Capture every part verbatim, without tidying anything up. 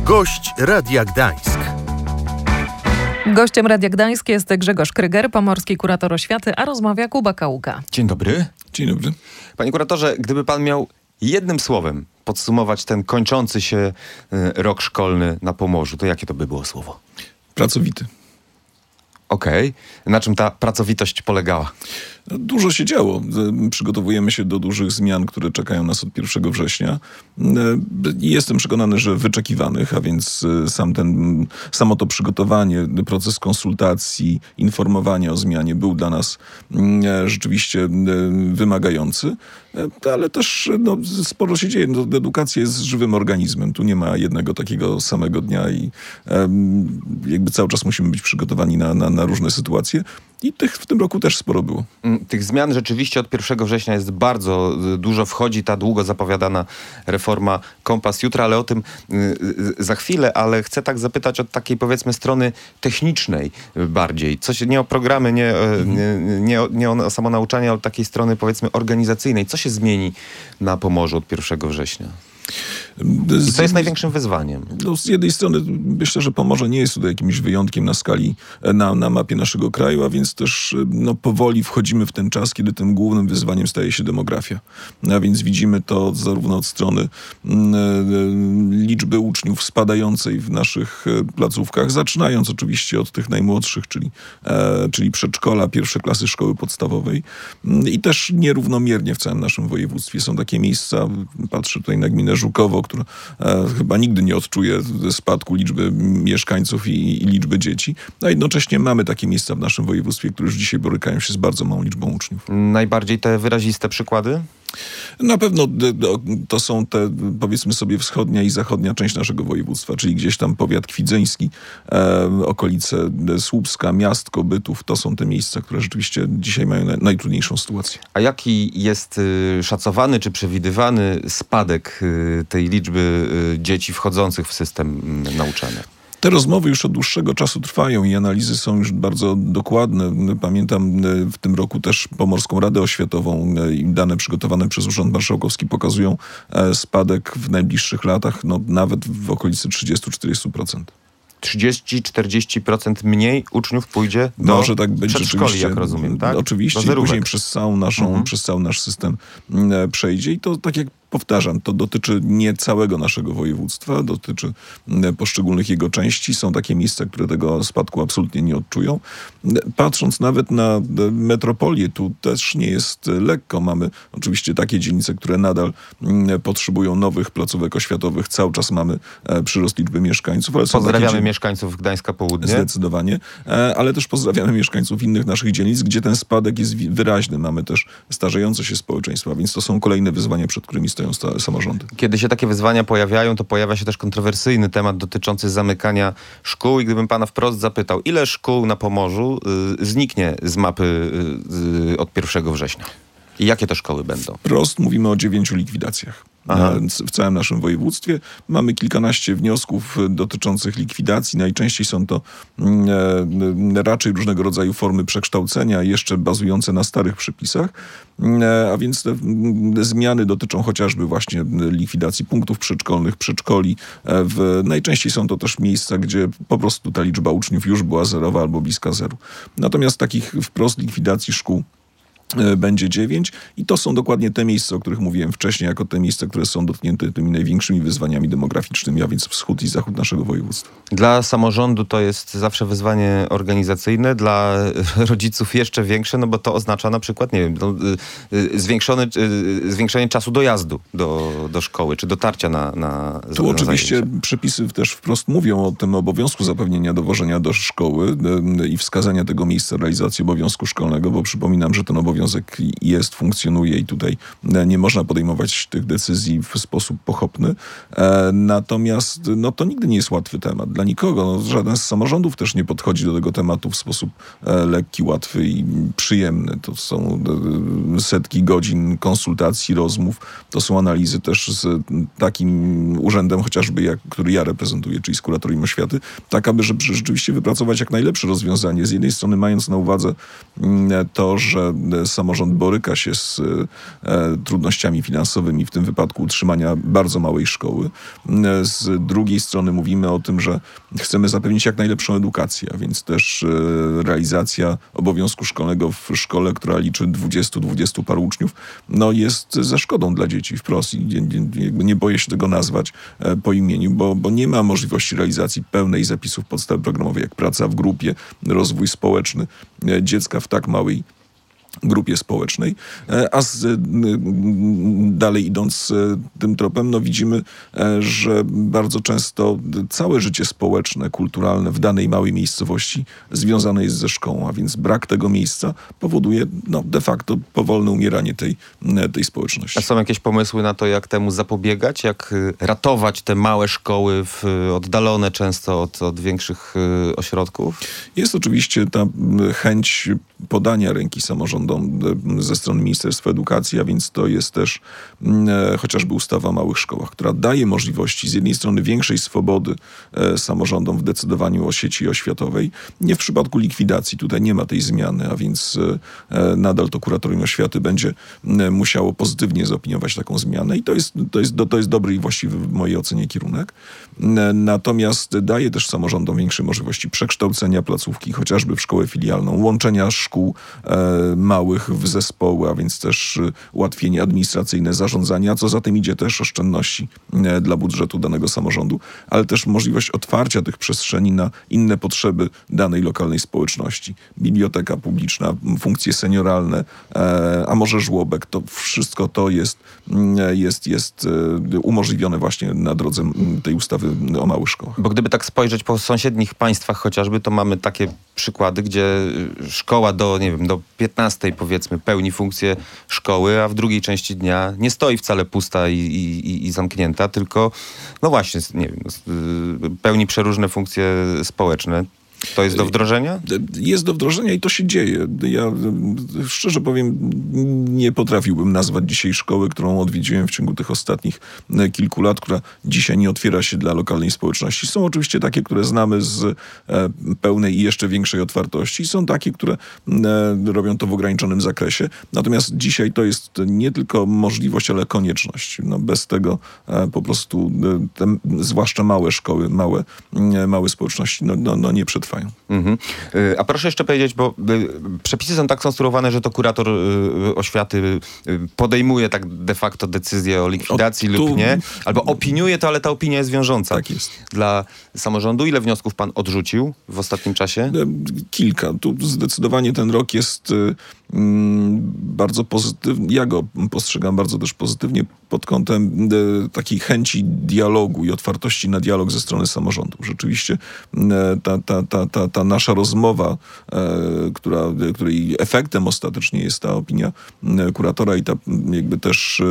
Gość Radia Gdańsk. Gościem Radia Gdańsk jest Grzegorz Kryger, pomorski kurator oświaty, a rozmawia Kuba Kaługa. Dzień dobry. Dzień dobry. Panie kuratorze, gdyby pan miał jednym słowem podsumować ten kończący się rok szkolny na Pomorzu, to jakie to by było słowo? Pracowity. Okej. Okay. Na czym ta pracowitość polegała? Dużo się działo. Przygotowujemy się do dużych zmian, które czekają nas od pierwszego września. Jestem przekonany, że wyczekiwanych, a więc sam ten, samo to przygotowanie, proces konsultacji, informowania o zmianie był dla nas rzeczywiście wymagający, ale też no, sporo się dzieje. No, edukacja jest żywym organizmem. Tu nie ma jednego takiego samego dnia i jakby cały czas musimy być przygotowani na, na, na różne sytuacje. I tych w tym roku też sporo było. Tych zmian rzeczywiście od pierwszego września jest bardzo dużo. Wchodzi ta długo zapowiadana reforma Kompas Jutra, ale o tym za chwilę. Ale chcę tak zapytać od takiej, powiedzmy, strony technicznej bardziej. Coś, nie o programy, nie, mhm. nie, nie, o, nie o samo nauczanie, ale od takiej strony, powiedzmy, organizacyjnej. Co się zmieni na Pomorzu od pierwszego września? I co jest największym wyzwaniem? No, z jednej strony myślę, że Pomorze nie jest tutaj jakimś wyjątkiem na skali, na, na mapie naszego kraju, a więc też no, powoli wchodzimy w ten czas, kiedy tym głównym wyzwaniem staje się demografia. A więc widzimy to zarówno od strony mm, liczby uczniów spadającej w naszych placówkach, zaczynając oczywiście od tych najmłodszych, czyli, e, czyli przedszkola, pierwsze klasy szkoły podstawowej i też nierównomiernie w całym naszym województwie. Są takie miejsca, patrzę tutaj na gminę Żukowo, która e, chyba nigdy nie odczuje spadku liczby mieszkańców i, i liczby dzieci. A jednocześnie mamy takie miejsca w naszym województwie, które już dzisiaj borykają się z bardzo małą liczbą uczniów. Najbardziej te wyraziste przykłady? Na pewno to są te, powiedzmy sobie, wschodnia i zachodnia część naszego województwa, czyli gdzieś tam powiat kwidzyński, e, okolice Słupska, Miastko, Bytów. To są te miejsca, które rzeczywiście dzisiaj mają na, najtrudniejszą sytuację. A jaki jest y, szacowany czy przewidywany spadek y, tej liczby y, dzieci wchodzących w system y, nauczania? Te rozmowy już od dłuższego czasu trwają i analizy są już bardzo dokładne. Pamiętam w tym roku też Pomorską Radę Oświatową i dane przygotowane przez Urząd Marszałkowski pokazują spadek w najbliższych latach, no nawet w okolicy trzydzieści do czterdziestu procent. trzydzieści do czterdziestu procent mniej uczniów pójdzie do Może tak być, przedszkoli, jak rozumiem, tak? Oczywiście, później przez całą naszą, mhm. przez cały nasz system przejdzie i to tak jak powtarzam, to dotyczy nie całego naszego województwa, dotyczy poszczególnych jego części. Są takie miejsca, które tego spadku absolutnie nie odczują. Patrząc nawet na metropolię, tu też nie jest lekko. Mamy oczywiście takie dzielnice, które nadal potrzebują nowych placówek oświatowych. Cały czas mamy przyrost liczby mieszkańców. Ale pozdrawiamy są mieszkańców Gdańska Południe. Zdecydowanie. Ale też pozdrawiamy mieszkańców innych naszych dzielnic, gdzie ten spadek jest wyraźny. Mamy też starzejące się społeczeństwa, więc to są kolejne wyzwania, przed którymi stoją samorządy. Kiedy się takie wyzwania pojawiają, to pojawia się też kontrowersyjny temat dotyczący zamykania szkół i gdybym pana wprost zapytał, ile szkół na Pomorzu y, zniknie z mapy y, y, od pierwszego września? I jakie to szkoły będą? Wprost mówimy o dziewięciu likwidacjach. Aha. W całym naszym województwie mamy kilkanaście wniosków dotyczących likwidacji. Najczęściej są to e, raczej różnego rodzaju formy przekształcenia, jeszcze bazujące na starych przepisach. E, a więc te zmiany dotyczą chociażby właśnie likwidacji punktów przedszkolnych, przedszkoli. E, w, najczęściej są to też miejsca, gdzie po prostu ta liczba uczniów już była zerowa albo bliska zeru. Natomiast takich wprost likwidacji szkół będzie dziewięć i to są dokładnie te miejsca, o których mówiłem wcześniej, jako te miejsca, które są dotknięte tymi największymi wyzwaniami demograficznymi, a więc wschód i zachód naszego województwa. Dla samorządu to jest zawsze wyzwanie organizacyjne, dla rodziców jeszcze większe, no bo to oznacza na przykład, nie wiem, no, zwiększony, zwiększenie czasu dojazdu do, do szkoły, czy dotarcia na, na Tu na oczywiście zajęcia. Przepisy też wprost mówią o tym obowiązku zapewnienia dowożenia do szkoły i wskazania tego miejsca realizacji obowiązku szkolnego, bo przypominam, że ten obowiązek jest, funkcjonuje i tutaj nie można podejmować tych decyzji w sposób pochopny. Natomiast no, to nigdy nie jest łatwy temat dla nikogo. No, żaden z samorządów też nie podchodzi do tego tematu w sposób lekki, łatwy i przyjemny. To są setki godzin konsultacji, rozmów. To są analizy też z takim urzędem chociażby, jak, który ja reprezentuję, czyli z Kuratorium Oświaty, tak aby żeby rzeczywiście wypracować jak najlepsze rozwiązanie. Z jednej strony mając na uwadze to, że samorząd boryka się z e, trudnościami finansowymi, w tym wypadku utrzymania bardzo małej szkoły. E, z drugiej strony mówimy o tym, że chcemy zapewnić jak najlepszą edukację, a więc też e, realizacja obowiązku szkolnego w szkole, która liczy dwudziestu, dwudziestu paru uczniów, no jest ze szkodą dla dzieci wprost i nie, nie, jakby nie boję się tego nazwać e, po imieniu, bo, bo nie ma możliwości realizacji pełnej zapisów podstawy programowej, jak praca w grupie, rozwój społeczny e, dziecka w tak małej grupie społecznej, a z, dalej idąc tym tropem, no widzimy, że bardzo często całe życie społeczne, kulturalne w danej małej miejscowości związane jest ze szkołą, a więc brak tego miejsca powoduje no, de facto powolne umieranie tej, tej społeczności. A są jakieś pomysły na to, jak temu zapobiegać? Jak ratować te małe szkoły w, oddalone często od, od większych ośrodków? Jest oczywiście ta chęć podania ręki samorządom ze strony Ministerstwa Edukacji, a więc to jest też e, chociażby ustawa o małych szkołach, która daje możliwości z jednej strony większej swobody e, samorządom w decydowaniu o sieci oświatowej. Nie w przypadku likwidacji, tutaj nie ma tej zmiany, a więc e, nadal to Kuratorium Oświaty będzie e, musiało pozytywnie zaopiniować taką zmianę i to jest, to jest, to jest dobry i właściwy w mojej ocenie kierunek. E, natomiast daje też samorządom większe możliwości przekształcenia placówki, chociażby w szkołę filialną, łączenia szkół e, małych w zespoły, a więc też ułatwienie administracyjne, zarządzania, co za tym idzie też oszczędności dla budżetu danego samorządu, ale też możliwość otwarcia tych przestrzeni na inne potrzeby danej lokalnej społeczności. Biblioteka publiczna, funkcje senioralne, a może żłobek, to wszystko to jest, jest, jest umożliwione właśnie na drodze tej ustawy o małych szkołach. Bo gdyby tak spojrzeć po sąsiednich państwach chociażby, to mamy takie przykłady, gdzie szkoła do, nie wiem, do piętnastej powiedzmy pełni funkcję szkoły, a w drugiej części dnia nie stoi wcale pusta i, i, i zamknięta, tylko no właśnie, nie wiem, pełni przeróżne funkcje społeczne. To jest do wdrożenia? Jest do wdrożenia i to się dzieje. Ja szczerze powiem, nie potrafiłbym nazwać dzisiaj szkoły, którą odwiedziłem w ciągu tych ostatnich kilku lat, która dzisiaj nie otwiera się dla lokalnej społeczności. Są oczywiście takie, które znamy z pełnej i jeszcze większej otwartości. Są takie, które robią to w ograniczonym zakresie. Natomiast dzisiaj to jest nie tylko możliwość, ale konieczność. No bez tego po prostu te, zwłaszcza małe szkoły, małe, małe społeczności no, no, no nie przetrwają. Mhm. A proszę jeszcze powiedzieć, bo przepisy są tak skonstruowane, że to kurator oświaty podejmuje tak de facto decyzję o likwidacji o, tu... lub nie, albo opiniuje to, ale ta opinia jest wiążąca. Tak jest. Dla samorządu. Ile wniosków pan odrzucił w ostatnim czasie? Kilka. Tu zdecydowanie ten rok jest bardzo pozytywny. Ja go postrzegam bardzo też pozytywnie pod kątem takiej chęci dialogu i otwartości na dialog ze strony samorządu. Rzeczywiście ta, ta, ta, ta, ta nasza rozmowa, która, której efektem ostatecznie jest ta opinia kuratora i ta jakby też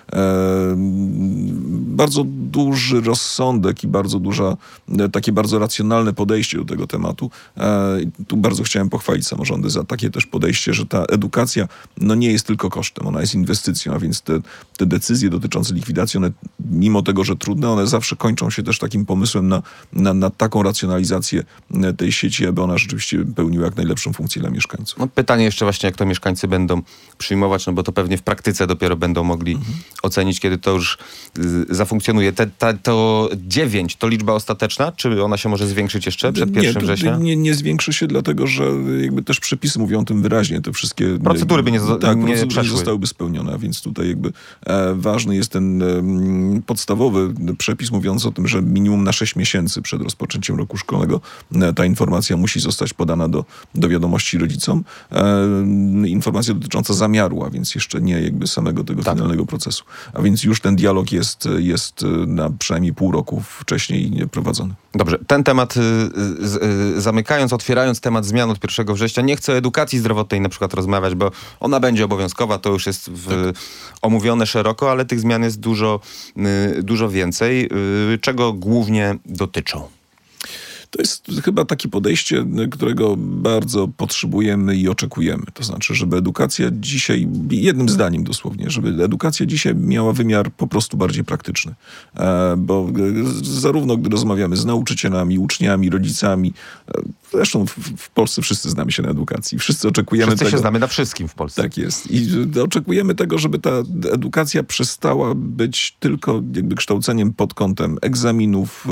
bardzo duży rozsądek i bardzo duża, takie bardzo racjonalne podejście do tego tematu. Tu bardzo chciałem pochwalić samorządy za takie też podejście, że ta edukacja no nie jest tylko kosztem, ona jest inwestycją, a więc te, te decyzje dotyczące likwidacji, one mimo tego, że trudne, one zawsze kończą się też takim pomysłem na, na, na taką racjonalizację tej sieci, aby ona rzeczywiście pełniła jak najlepszą funkcję dla mieszkańców. No pytanie jeszcze właśnie, jak to mieszkańcy będą przyjmować, no bo to pewnie w praktyce dopiero będą mogli mhm. ocenić, kiedy to już y, zafunkcjonuje. Te, ta, to dziewięć to liczba ostateczna? Czy ona się może zwiększyć jeszcze przed pierwszym września? Nie, nie zwiększy się, dlatego że jakby też przepisy mówią o tym wyraźnie. Te wszystkie procedury by nie, zo- tak, nie procedury przeszły. nie zostałyby spełnione, a więc tutaj jakby e, ważny jest ten e, podstawowy przepis mówiący o tym, że minimum na sześć miesięcy przed rozpoczęciem roku szkolnego e, ta informacja musi zostać podana do, do wiadomości rodzicom. E, informacja dotycząca zamiaru, a więc jeszcze nie jakby samego tego tak. finalnego procesu. A więc już ten dialog jest, jest na przynajmniej pół roku wcześniej prowadzony. Dobrze, ten temat y, y, zamykając, otwierając temat zmian od pierwszego września, nie chcę o edukacji zdrowotnej na przykład rozmawiać, bo ona będzie obowiązkowa, to już jest w, tak. omówione szeroko, ale tych zmian jest dużo, y, dużo więcej. Y, czego głównie dotyczą? To jest chyba takie podejście, którego bardzo potrzebujemy i oczekujemy. To znaczy, żeby edukacja dzisiaj, jednym zdaniem dosłownie, żeby edukacja dzisiaj miała wymiar po prostu bardziej praktyczny. Bo zarówno gdy rozmawiamy z nauczycielami, uczniami, rodzicami, zresztą w, w Polsce wszyscy znamy się na edukacji. Wszyscy oczekujemy wszyscy tego. się znamy na wszystkim w Polsce. Tak jest. I oczekujemy tego, żeby ta edukacja przestała być tylko jakby kształceniem pod kątem egzaminów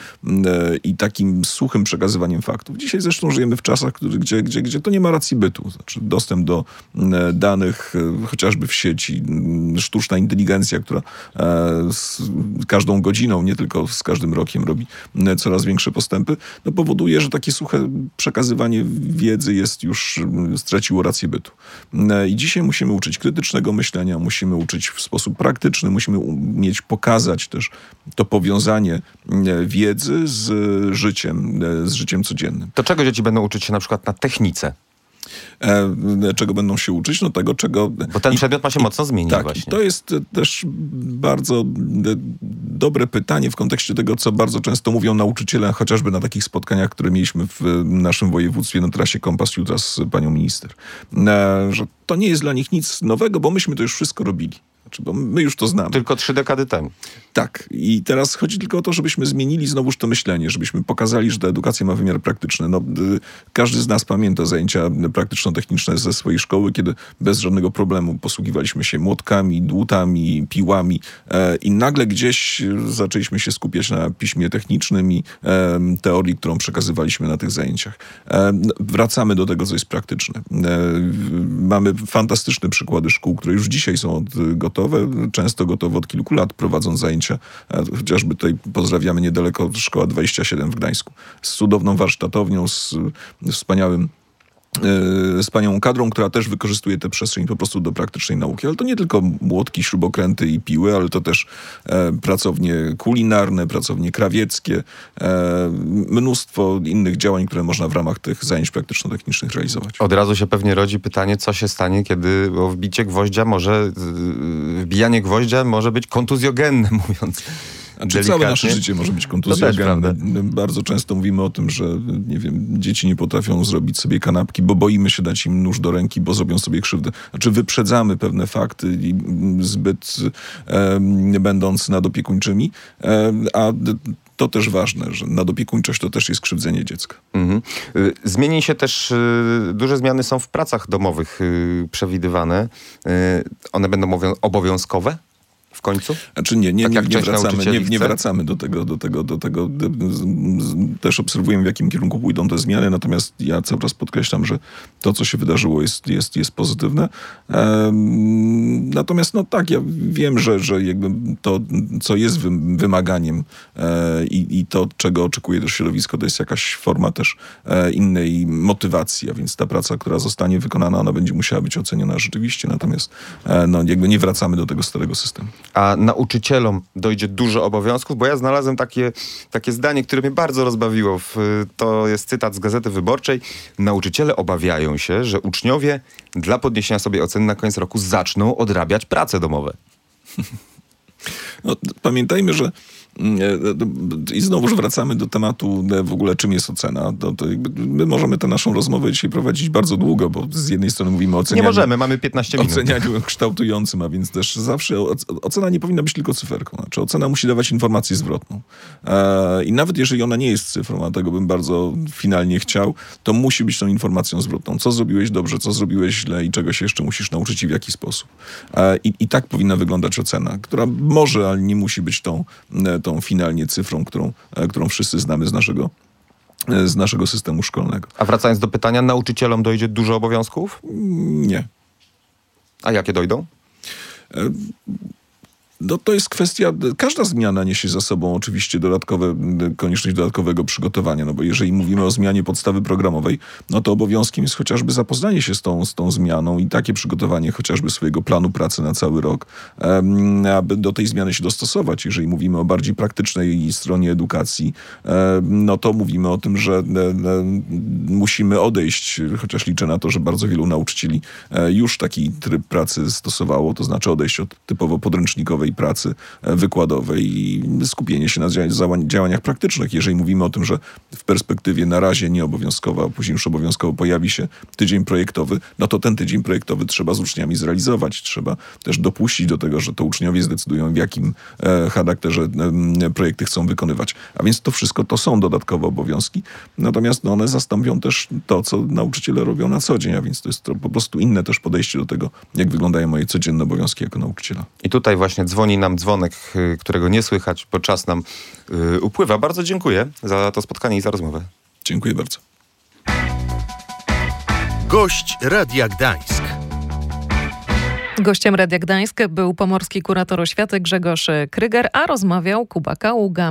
i takim suchym przekazywaniem faktów. Dzisiaj zresztą żyjemy w czasach, gdzie, gdzie, gdzie to nie ma racji bytu. Znaczy dostęp do danych chociażby w sieci, sztuczna inteligencja, która z każdą godziną, nie tylko z każdym rokiem robi coraz większe postępy, no powoduje, że takie suche przekazywanie wiedzy jest już, straciło rację bytu. I dzisiaj musimy uczyć krytycznego myślenia, musimy uczyć w sposób praktyczny, musimy umieć pokazać też to powiązanie wiedzy z życiem, z życiem codziennym. To czego dzieci będą uczyć się na przykład na technice? E, czego będą się uczyć? No tego, czego... Bo ten I, przedmiot ma się i, mocno zmienić tak, właśnie. To jest też bardzo dobre pytanie w kontekście tego, co bardzo często mówią nauczyciele, chociażby na takich spotkaniach, które mieliśmy w naszym województwie na trasie Kompas Jutra z panią minister. E, że to nie jest dla nich nic nowego, bo myśmy to już wszystko robili. Znaczy, bo my już to znamy. Tylko trzy dekady temu. Tak. I teraz chodzi tylko o to, żebyśmy zmienili znowuż to myślenie, żebyśmy pokazali, że ta edukacja ma wymiar praktyczny. No, y, każdy z nas pamięta zajęcia praktyczno-techniczne ze swojej szkoły, kiedy bez żadnego problemu posługiwaliśmy się młotkami, dłutami, piłami e, i nagle gdzieś zaczęliśmy się skupiać na piśmie technicznym i e, teorii, którą przekazywaliśmy na tych zajęciach. E, wracamy do tego, co jest praktyczne. E, mamy fantastyczne przykłady szkół, które już dzisiaj są gotowe, często gotowe od kilku lat, prowadząc zajęcia. Chociażby tutaj pozdrawiamy niedaleko Szkoła dwadzieścia siedem w Gdańsku. Z cudowną warsztatownią, z, z wspaniałym z panią kadrą, która też wykorzystuje tę przestrzeń po prostu do praktycznej nauki. Ale to nie tylko młotki, śrubokręty i piły, ale to też e, pracownie kulinarne, pracownie krawieckie, e, mnóstwo innych działań, które można w ramach tych zajęć praktyczno-technicznych realizować. Od razu się pewnie rodzi pytanie, co się stanie, kiedy bo wbicie gwoździa może, wbijanie gwoździa może być kontuzjogenne, mówiąc Znaczy, całe nasze życie może być kontuzjogenne. Bardzo często mówimy o tym, że nie wiem, dzieci nie potrafią zrobić sobie kanapki, bo boimy się dać im nóż do ręki, bo zrobią sobie krzywdę. Znaczy wyprzedzamy pewne fakty i zbyt e, będąc nadopiekuńczymi, e, a to też ważne, że nadopiekuńczość to też jest krzywdzenie dziecka. Mhm. Zmieni się też, duże zmiany są w pracach domowych przewidywane. One będą obowiązkowe? W końcu? Znaczy nie, nie, tak nie, nie, wracamy, nie, nie wracamy do tego, do tego, do tego. Też obserwujemy, w jakim kierunku pójdą te zmiany, natomiast ja cały czas podkreślam, że to, co się wydarzyło, jest, jest, jest pozytywne. Um, natomiast no tak, ja wiem, że, że jakby to, co jest wymaganiem e, i, i to, czego oczekuje też środowisko, to jest jakaś forma też e, innej motywacji, a więc ta praca, która zostanie wykonana, ona będzie musiała być oceniona rzeczywiście, natomiast e, no, jakby nie wracamy do tego starego systemu. A nauczycielom dojdzie dużo obowiązków, bo ja znalazłem takie, takie zdanie, które mnie bardzo rozbawiło. To jest cytat z Gazety Wyborczej. Nauczyciele obawiają się, że uczniowie dla podniesienia sobie oceny na koniec roku zaczną odrabiać prace domowe. No, pamiętajmy, że i znowuż wracamy do tematu w ogóle, czym jest ocena. To, to jakby my możemy tę naszą rozmowę dzisiaj prowadzić bardzo długo, bo z jednej strony mówimy o ocenianiu... Nie możemy, mamy piętnaście minut. Ocenianiu kształtującym, a więc też zawsze ocena nie powinna być tylko cyferką. Znaczy ocena musi dawać informację zwrotną. E, I nawet jeżeli ona nie jest cyfrą, a tego bym bardzo finalnie chciał, to musi być tą informacją zwrotną. Co zrobiłeś dobrze, co zrobiłeś źle i czego się jeszcze musisz nauczyć i w jaki sposób. E, i, I tak powinna wyglądać ocena, która może, ale nie musi być tą, tą finalnie cyfrą, którą, którą wszyscy znamy z naszego, z naszego systemu szkolnego. A wracając do pytania, nauczycielom dojdzie dużo obowiązków? Nie. A jakie dojdą? E, No to jest kwestia, każda zmiana niesie za sobą oczywiście dodatkowe, konieczność dodatkowego przygotowania, no bo jeżeli mówimy o zmianie podstawy programowej, no to obowiązkiem jest chociażby zapoznanie się z tą, z tą zmianą i takie przygotowanie chociażby swojego planu pracy na cały rok, aby do tej zmiany się dostosować. Jeżeli mówimy o bardziej praktycznej stronie edukacji, no to mówimy o tym, że musimy odejść, chociaż liczę na to, że bardzo wielu nauczycieli już taki tryb pracy stosowało, to znaczy odejść od typowo podręcznikowej swojej pracy wykładowej i skupienie się na dzia- działaniach praktycznych. Jeżeli mówimy o tym, że w perspektywie na razie nieobowiązkowo, a później już obowiązkowo pojawi się tydzień projektowy, no to ten tydzień projektowy trzeba z uczniami zrealizować. Trzeba też dopuścić do tego, że to uczniowie zdecydują, w jakim e, charakterze e, projekty chcą wykonywać. A więc to wszystko to są dodatkowe obowiązki, natomiast no, one zastąpią też to, co nauczyciele robią na co dzień, a więc to jest to po prostu inne też podejście do tego, jak wyglądają moje codzienne obowiązki jako nauczyciela. I tutaj właśnie dzwoni nam dzwonek, y, którego nie słychać, bo czas nam y, upływa. Bardzo dziękuję za to spotkanie i za rozmowę. Dziękuję bardzo. Gość Radia Gdańsk. Gościem Radia Gdańsk był pomorski kurator oświaty Grzegorz Kryger, a rozmawiał Kuba Kaługa.